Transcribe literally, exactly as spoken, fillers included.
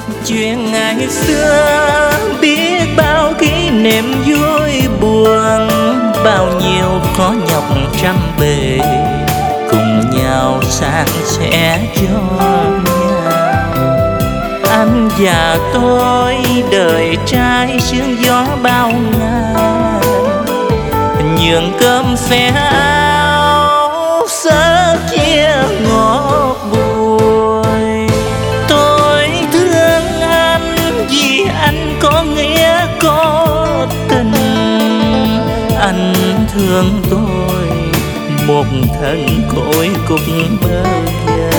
Chuyện ngày xưa biết bao kỷ niệm vui buồn, bao nhiêu khó nhọc trăm bề, cùng nhau san sẻ cho nhau. Anh và tôi đời trai sương gió bao ngày, nhường cơm xẻ áo sớ chia ngọt bùi. Tôi thương anh vì anh có nghĩa có tình, anh thương tôi một thân cõi cùng bơ vơ.